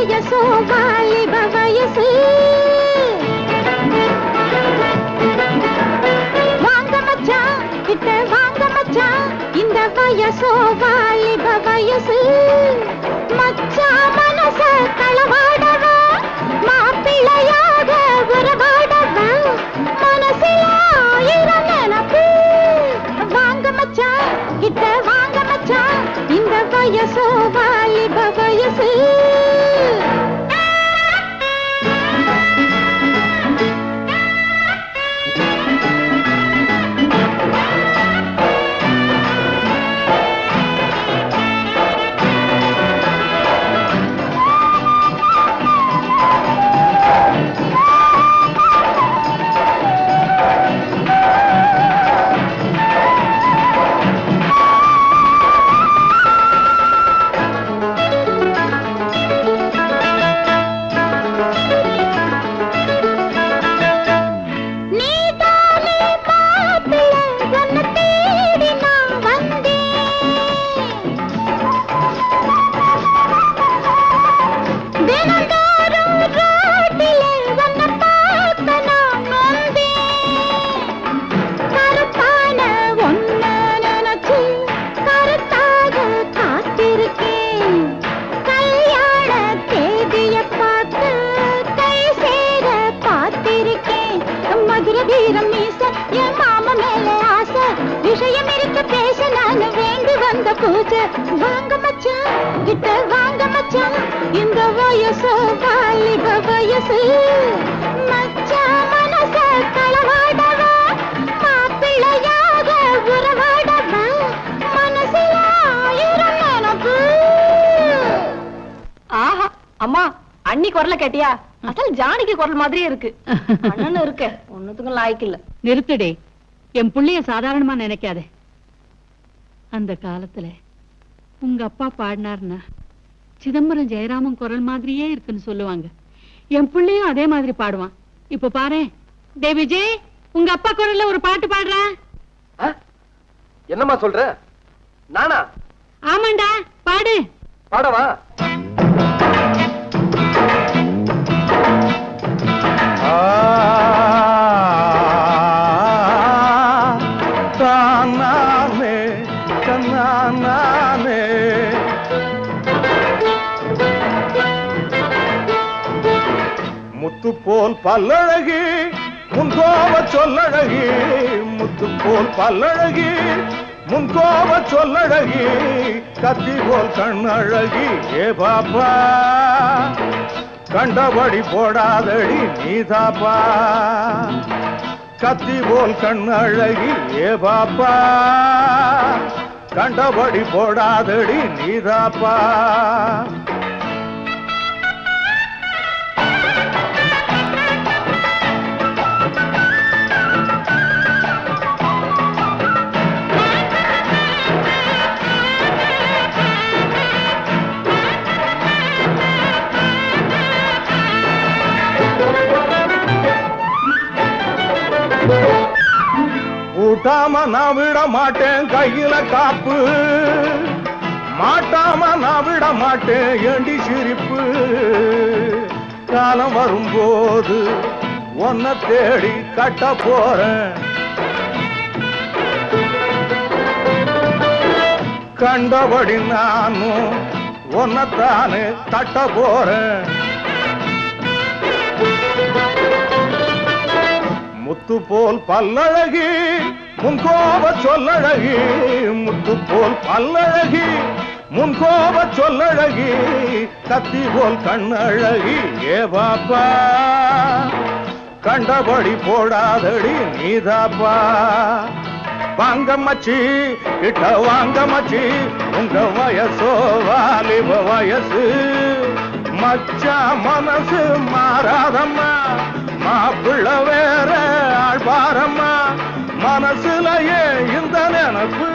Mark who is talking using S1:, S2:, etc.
S1: வயசோ வாலிப வயசு. வாங்க மச்சான் கிட்ட வாங்க மச்சான், இந்த வயசோ வாலிப வயசு. மச்சான் மனச களவாடவா, மாப்பிள்ளையாக உறவாடவா, மனசில ஆயிரம் நினப்பு. வாங்க மச்சான் கிட்ட வாங்க மச்சான், இந்த வயசோ வாலிப வயசு. வாங்க மச்சான் கிட்ட வாங்க மச்சான், இந்த வயசு வாலிப வயசு. மச்சான் மனச களவாடவா, மாப்பிள்ளையாக உறவாடவா, மனசில ஆயிரம் நினப்பு.
S2: ஆஹா அம்மா, அண்ணி குரல கேட்டியா? அசல் ஜானகி குரல் மாதிரியே இருக்கு. அண்ணன் இருக்க ஒன்னுத்துக்கும் லாய்க்கு இல்ல.
S3: நிறுத்துடே, என் புள்ளைய சாதாரணமா நினைக்காதே. அந்த காலத்துல உங்க அப்பா பாடினார்னா சிதம்பரம் ஜெயராமன் குரல் மாதிரியே இருக்குன்னு சொல்லுவாங்க. என் பிள்ளையும் அதே மாதிரி பாடுவான். இப்ப பாரு விஜய், உங்க அப்பா குரல்ல ஒரு பாட்டு பாடுறான்.
S4: என்னம்மா சொல்ற? நானா?
S3: ஆமாண்டா, பாடு.
S4: பாடவா?
S5: முத்து போல் பல்லழகி முன்கோப சொல்லழகி, முத்து போல் பல்லழகி முன்கோப சொல்லழகி, கத்தி போல் கண்ணழகி. ஏ பாப்பா கண்டபடி போடாதடி நீதாப்பா, கத்தி போல் கண்ணழகி. ஏ பாப்பா கண்டபடி போடாதடி நீதாப்பா. கூட்டாம நான் விட மாட்டேன் கையில காப்பு, மாட்டாம நான் விட மாட்டேன் ஏண்டி சிரிப்பு. காலம் வரும்போது உன்னை தேடி கட்ட போறேன், கண்டபடி நானும் உன்னைத்தானே தட்ட போறேன். முத்து போல் பல்லழகி முன்கோப சொல்லழகி, முத்து போல் பல்லழகி முன்கோப சொல்லழகி, கத்தி போல் கண்ணழகி. ஏ பாப்பா கண்டபடி போடாதடி நீதாப்பா. வாங்க மச்சி கிட்ட வாங்க மச்சி, உங்க வயசோ வாலிப வயசு. மச்சா மனசு மாறாதம்மா, மாப்பிள்ள வேற ஆழ்வாரம்மா, மனசுலயே இந்த நினப்பு.